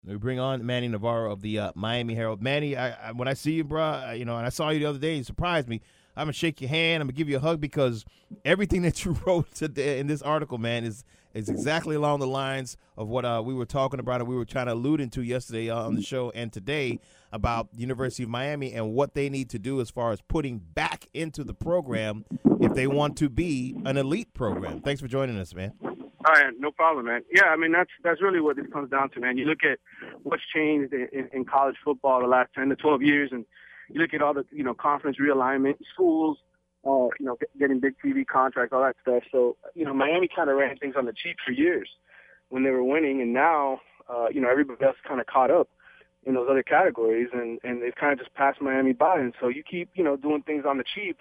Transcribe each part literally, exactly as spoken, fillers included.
We bring on Manny Navarro of the uh, Miami Herald. Manny, I, I, when I see you, bro, you know, and I saw you the other day, you surprised me. I'm going to shake your hand. I'm going to give you a hug because everything that you wrote today in this article, man, is is exactly along the lines of what uh, we were talking about and we were trying to allude into yesterday uh, on the show and today about the University of Miami and what they need to do as far as putting back into the program if they want to be an elite program. Thanks for joining us, man. All right, no problem, man. Yeah, I mean, that's that's really what this comes down to, man. You look at what's changed in, in, in college football the last ten to twelve years, and you look at all the, you know, conference realignment, schools, uh, you know, getting big T V contracts, all that stuff. So, you know, Miami kind of ran things on the cheap for years when they were winning, and now, uh, you know, everybody else kind of caught up in those other categories, and, and they've kind of just passed Miami by. And so you keep, you know, doing things on the cheap,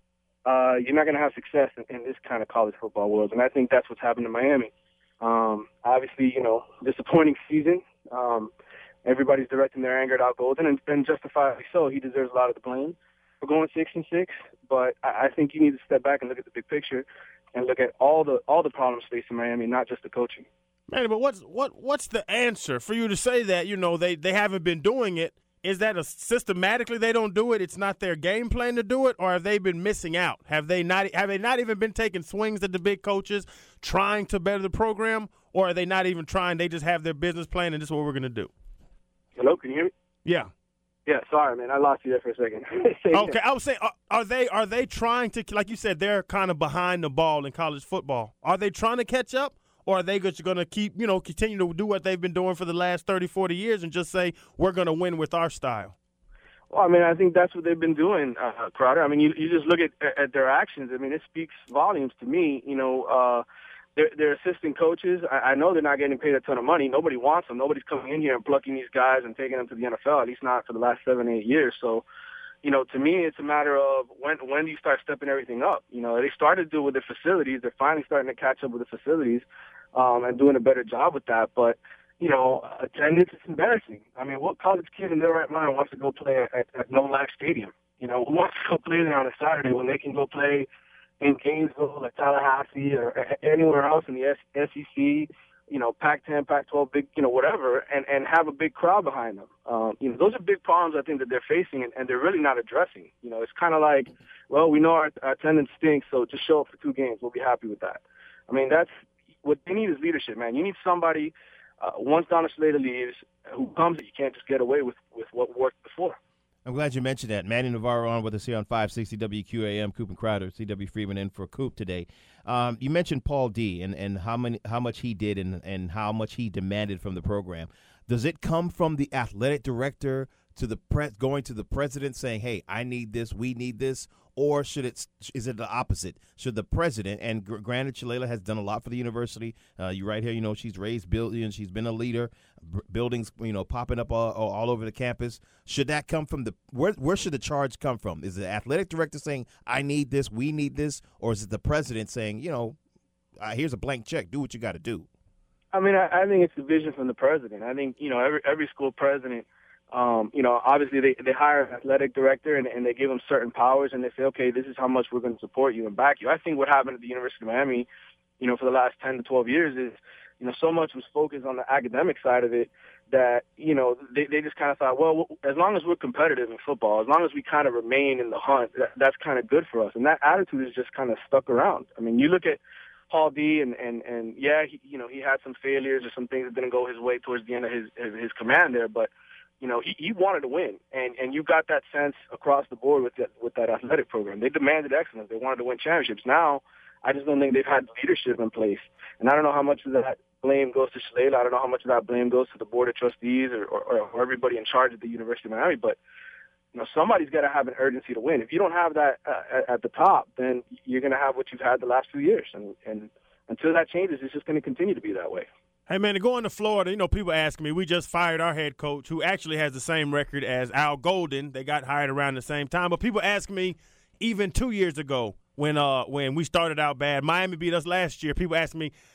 uh, you're not going to have success in, in this kind of college football world. And I think that's what's happened to Miami. Um, obviously, you know, disappointing season. Um, everybody's directing their anger at Al Golden, and, and justifiably so. He deserves a lot of the blame for going six and six. But I, I think you need to step back and look at the big picture and look at all the all the problems facing Miami, not just the coaching. Man, but what's what what's the answer for you to say that, you know, they, they haven't been doing it? Is that a systematically they don't do it? It's not their game plan to do it, or have they been missing out? Have they not have they not even been taking swings at the big coaches, trying to better the program, or are they not even trying? They just have their business plan and this is what we're going to do. Hello, can you hear me? Yeah. Yeah, sorry, man. I lost you there for a second. Okay, I was saying, are, are they are they trying to, like you said, they're kind of behind the ball in college football. Are they trying to catch up? Or are they just going to keep, you know, continue to do what they've been doing for the last thirty, forty years and just say, we're going to win with our style? Well, I mean, I think that's what they've been doing, uh, Crowder. I mean, you, you just look at, at their actions. I mean, it speaks volumes to me. You know, uh, they're, they're assistant coaches. I, I know they're not getting paid a ton of money. Nobody wants them. Nobody's coming in here and plucking these guys and taking them to the N F L, at least not for the last seven, eight years. So, you know, to me, it's a matter of when when do you start stepping everything up? You know, they started to do it with their facilities. They're finally starting to catch up with the facilities. Um, and doing a better job with that. But, you know, attendance is embarrassing. I mean, what college kid in their right mind wants to go play at, at No Life Stadium? You know, who wants to go play there on a Saturday when they can go play in Gainesville or Tallahassee or anywhere else in the S E C, you know, Pac ten, Pac twelve, big, you know, whatever, and, and have a big crowd behind them? Um, you know, those are big problems I think that they're facing, and, and they're really not addressing. You know, it's kind of like, well, we know our, our attendance stinks, so just show up for two games. We'll be happy with that. I mean, that's, what they need is leadership, man. You need somebody, uh, once Donna Slater leaves, who comes, you can't just get away with, with what worked before. I'm glad you mentioned that. Manny Navarro on with us here on five sixty W Q A M. Coop and Crowder, C W Freeman in for Coop today. Um, you mentioned Paul D. and, and how many how much he did and, and how much he demanded from the program. Does it come from the athletic director to the pre- going to the president saying, hey, I need this, we need this, or should it is it the opposite? Should the president, and gr- granted, Shalala has done a lot for the university. Uh, you right here, you know, she's raised billions, she's been a leader, b- buildings, you know, popping up all, all over the campus. Should that come from the where? Where should the charge come from? Is the athletic director saying, I need this, we need this, or is it the president saying, you know, uh, here's a blank check, do what you got to do? I mean, I, I think it's the vision from the president. I think, you know, every every school president. Um, you know, obviously they, they hire an athletic director and, and they give them certain powers and they say, okay, this is how much we're going to support you and back you. I think what happened at the University of Miami, you know, for the last ten to twelve years is, you know, so much was focused on the academic side of it that, you know, they, they just kind of thought, well, as long as we're competitive in football, as long as we kind of remain in the hunt, that, that's kind of good for us. And that attitude is just kind of stuck around. I mean, you look at Paul D. and, and, and yeah, he, you know, he had some failures or some things that didn't go his way towards the end of his, his, his command there, but you know, he, he wanted to win, and, and you got that sense across the board with that, with that athletic program. They demanded excellence. They wanted to win championships. Now, I just don't think they've had leadership in place. And I don't know how much of that blame goes to Shalala. I don't know how much of that blame goes to the board of trustees or, or, or everybody in charge at the University of Miami. But, you know, somebody's got to have an urgency to win. If you don't have that uh, at, at the top, then you're going to have what you've had the last few years. And, and until that changes, it's just going to continue to be that way. Hey, man, to go into Florida, you know, people ask me, we just fired our head coach, who actually has the same record as Al Golden. They got hired around the same time. But people ask me, even two years ago, when uh when we started out bad, Miami beat us last year, people ask me,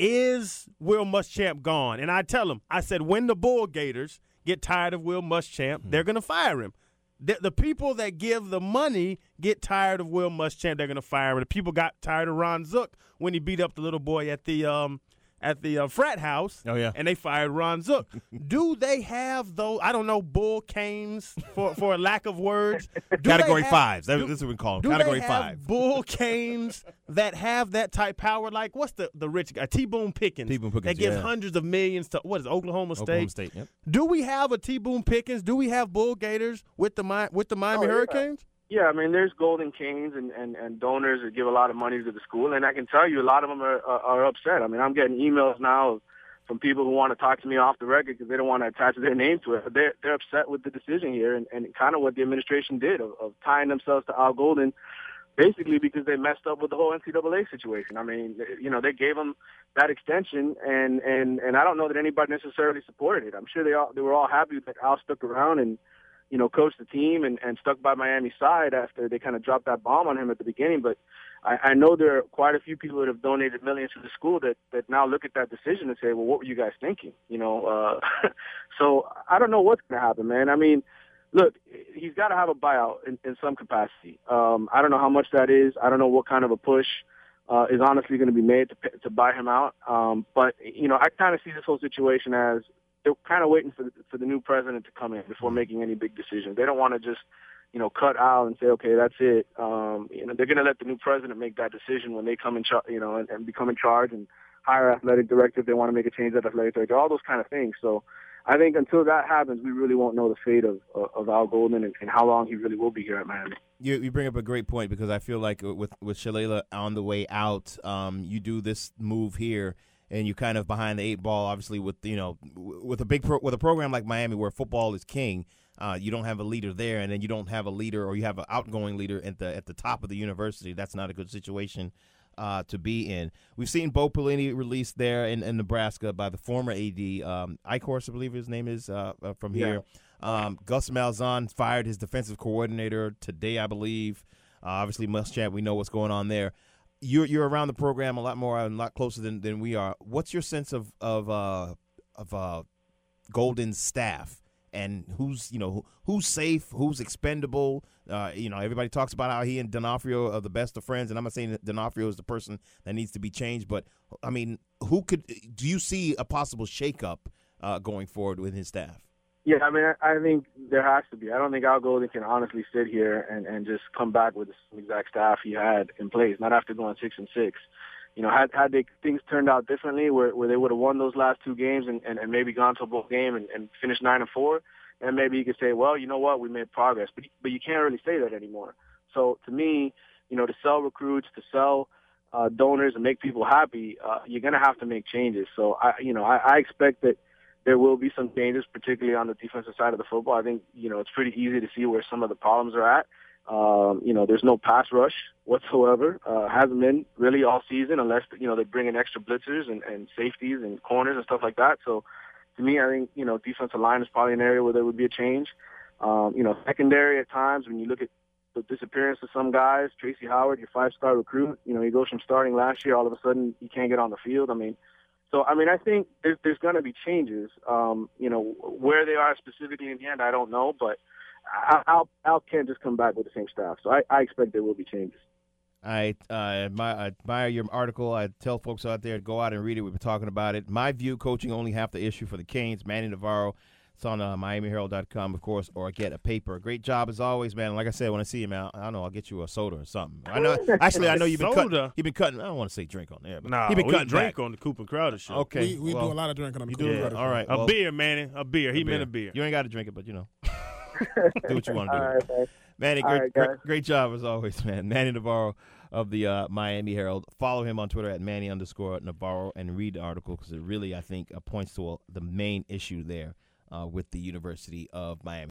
is Will Muschamp gone? And I tell them, I said, when the Bull Gators get tired of Will Muschamp, mm-hmm. they're going to fire him. The, the people that give the money get tired of Will Muschamp, they're going to fire him. The people got tired of Ron Zook when he beat up the little boy at the um. at the uh, frat house. Oh, yeah. And they fired Ron Zook. Do they have those, I don't know, bull canes, for, for a lack of words? Do Category have, fives. That, do, this is what we call them. Do Category they have five. bull canes that have that type power? Like, what's the, the rich guy? T-Boone Pickens. T-Boone Pickens, that gives yeah. hundreds of millions to, what is it, Oklahoma State? Oklahoma State, yep. Do we have a T-Boone Pickens? Do we have bull gators with the, Mi- with the Miami Oh, yeah. Hurricanes? Yeah, I mean, there's Golden Canes and, and, and donors that give a lot of money to the school, and I can tell you a lot of them are, are, are upset. I mean, I'm getting emails now from people who want to talk to me off the record because they don't want to attach their name to it. But they're, they're upset with the decision here and, and kind of what the administration did of, of tying themselves to Al Golden, basically because they messed up with the whole N C double A situation. I mean, you know, they gave him that extension, and, and, and I don't know that anybody necessarily supported it. I'm sure they all they were all happy that Al stuck around and, you know, coached the team and, and stuck by Miami's side after they kind of dropped that bomb on him at the beginning. But I, I know there are quite a few people that have donated millions to the school that, that now look at that decision and say, well, what were you guys thinking? You know, uh, so I don't know what's going to happen, man. I mean, look, he's got to have a buyout in, in some capacity. Um, I don't know how much that is. I don't know what kind of a push uh, is honestly going to be made to to buy him out. Um, but, you know, I kind of see this whole situation as they're kind of waiting for the, for the new president to come in before making any big decisions. They don't want to just, you know, cut out and say, okay, that's it. Um, you know, they're going to let the new president make that decision when they come in, char- you know, and, and become in charge and hire athletic director if they want to make a change at athletic director, all those kind of things. So I think until that happens, we really won't know the fate of of Al Golden and, and how long he really will be here at Miami. You, you bring up a great point because I feel like with with Shalala on the way out, um, you do this move here. And you're kind of behind the eight ball, obviously, with you know, with a big pro, with a program like Miami where football is king. Uh, you don't have a leader there, and then you don't have a leader, or you have an outgoing leader at the at the top of the university. That's not a good situation uh, to be in. We've seen Bo Pelini released there in, in Nebraska by the former A D um, Eichhorst, I believe his name is uh, uh, from yeah. here. Um, Gus Malzahn fired his defensive coordinator today, I believe. Uh, obviously, Muschamp, we know what's going on there. You're you're around the program a lot more and a lot closer than, than we are. What's your sense of of uh, of uh, Golden's staff and who's you know who's safe, who's expendable? Uh, you know, everybody talks about how he and D'Onofrio are the best of friends, and I'm not saying that D'Onofrio is the person that needs to be changed, but I mean, who could do you see a possible shakeup uh, going forward with his staff? Yeah, I mean, I, I think there has to be. I don't think Al Golden can honestly sit here and, and just come back with the same exact staff he had in place, not after going six and six. You know, had had they, things turned out differently, where, where they would have won those last two games and, and, and maybe gone to a bowl game and, and finished nine and four, then maybe you could say, well, you know what, we made progress. But but you can't really say that anymore. So to me, you know, to sell recruits, to sell uh, donors, and make people happy, uh, you're going to have to make changes. So I, you know, I, I expect that there will be some changes, particularly on the defensive side of the football. I think, you know, it's pretty easy to see where some of the problems are at. Um, you know, there's no pass rush whatsoever. Uh, hasn't been really all season unless, you know, they bring in extra blitzers and, and safeties and corners and stuff like that. So to me, I think, you know, defensive line is probably an area where there would be a change. Um, you know, secondary at times when you look at the disappearance of some guys, Tracy Howard, your five-star recruit, you know, he goes from starting last year, all of a sudden he can't get on the field. I mean, So, I mean, I think there's, there's going to be changes. Um, you know, where they are specifically in the end, I don't know. But Al, Al can't just come back with the same staff. So I, I expect there will be changes. I, uh, admire, I admire your article. I tell folks out there to go out and read it. We've been talking about it. My view, coaching only half the issue for the Canes. Manny Navarro. It's on uh, Miami Herald dot com, of course, or get a paper. Great job as always, man. Like I said, when I see you, man, I don't know, I'll get you a soda or something. I know. Actually, I know you've been cutting. You've been cutting. I don't want to say drink on there, but nah, you've been we cutting drink back. on the Coop and Crowder show. Okay, we, we well, do a lot of drinking on the you Coop do? and Crowder all show. right, A well, beer, Manny. A beer. He a meant beer. a beer. You ain't got to drink it, but you know, do what you want to do. All right, thanks. Manny, All great, right, great, guys. great job as always, man. Manny Navarro of the uh, Miami Herald. Follow him on Twitter at Manny underscore Navarro and read the article because it really, I think, uh, points to uh, the main issue there uh, with the University of Miami.